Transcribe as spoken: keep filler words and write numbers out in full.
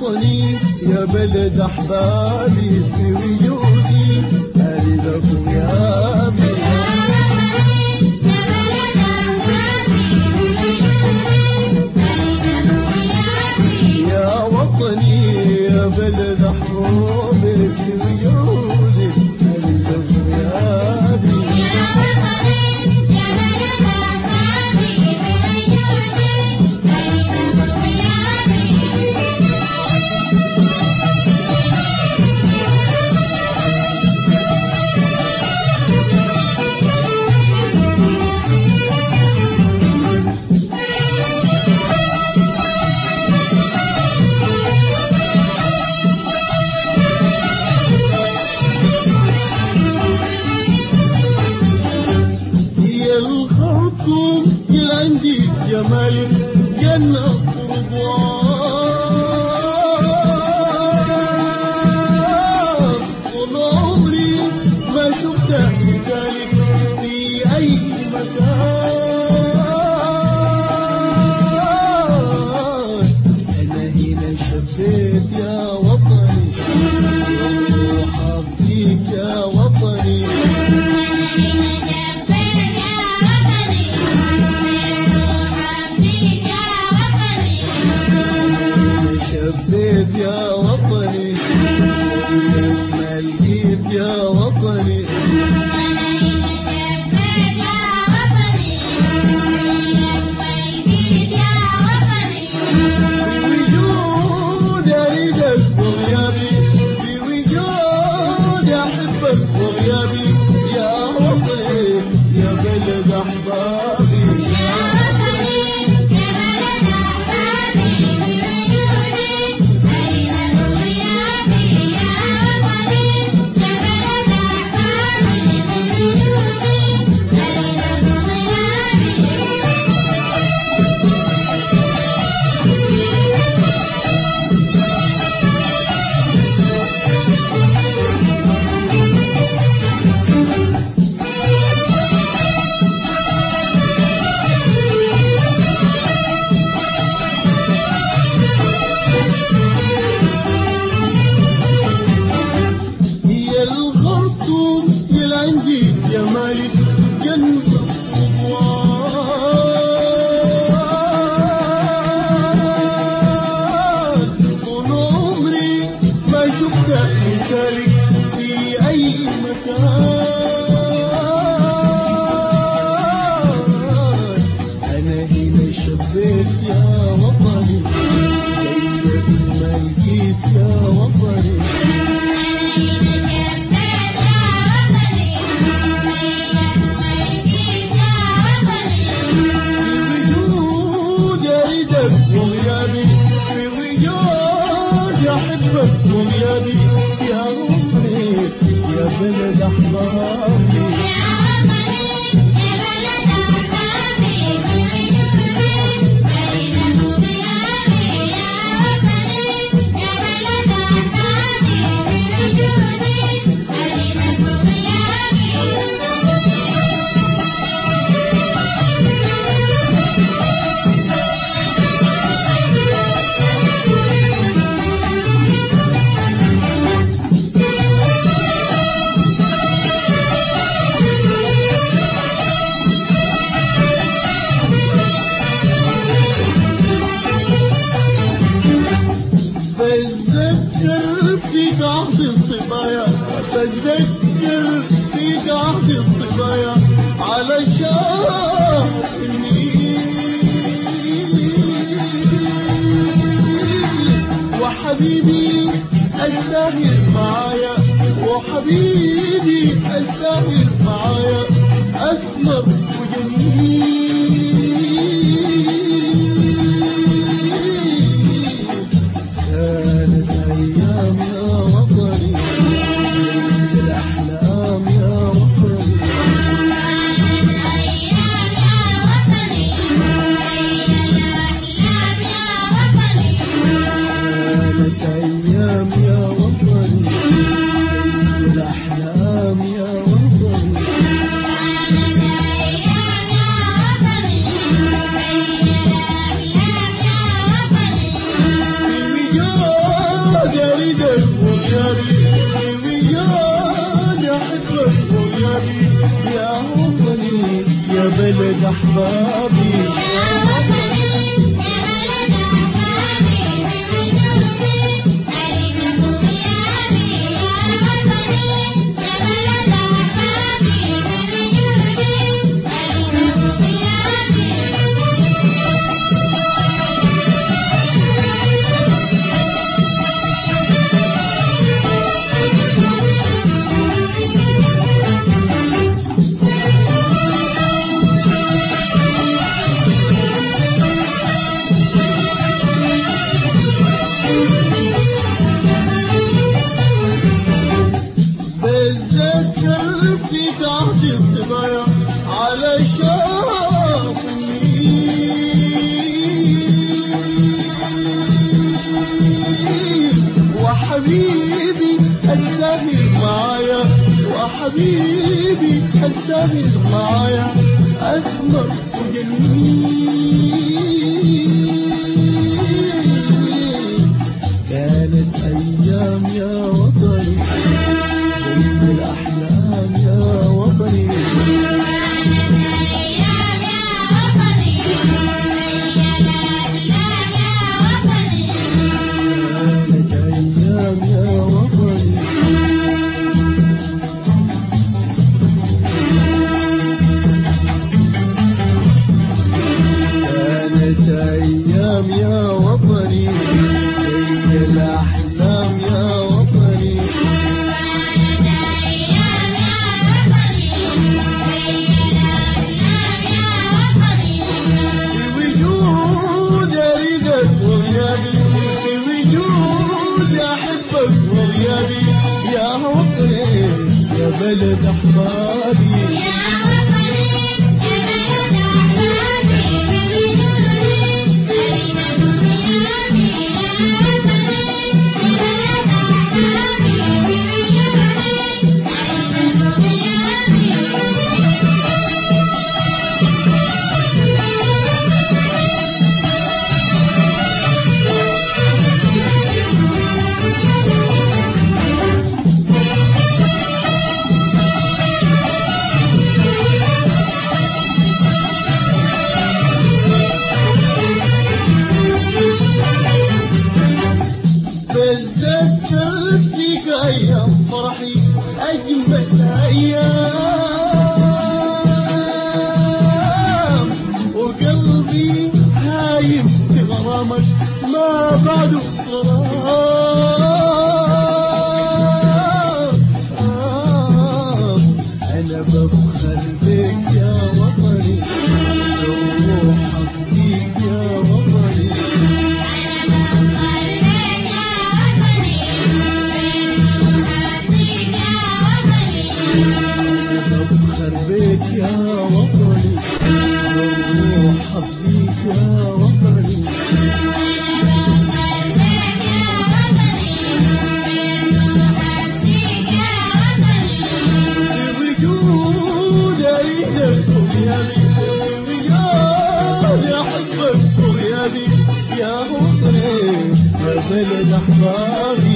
وطني يا بلد أحبابي في وجودي أريدكم يا أبي. يا وطني يا بلد أحبابي في وجودي أريدكم يا أبي. عندي جمالك جنة ورضوان طول عمري ما شفت مثالك في أي مكان. أنا هنا شبيت يا وطني وحبيك يا وطني. شبيت يا وطني ما لقيت يا وطني. في وجود أريدك وغيابي في وجود أحبك وغيابي يا وطني يا بلد أحبابي. عندي جمالك جنة رضوان طول عمري ما شفت مثالك في أي مكان. أنا هنا شبيت يا وطني ما لقيت يا وطني. وغيابي في وجود أحبك وغيابي يا عمري يا بلد أحبابي. بتذكر فيك عهد الصبايا بتذكر فيك عهد الصبايا على شاطئني وحبيبي الساهر معايا وحبيبي الساهر معايا أسمر وجميل. كانت أيام يا وطني الأحلام يا وطني. كانت أيام يا وطني الأحلام يا وطني. أحبابي بتذكر في تحت الصبايا على شاف النيل وحبيبي السهر معايا وحبيبي السهر معايا أسمر وجميل كانت أيام يا وطني من الأحلام يا وطني كانت أيام يا وطني كانت أيام يا وطني زي الأحلام يا وطني يا وطني يا بلد أحبابي يا وطني يا بلد أحبابي بتذكر فيك أيام فرحي أجمل أيام وقلبي هايم في غرامك ما بعده غرام أنا بفخر بك يا وطني روحك فيك يا وطني بفخر بك يا وطني والروح فيك يا وطني بوجود أريدك وغيابي بوجود أحبك وغيابي يا وطني يا بلد أحبابي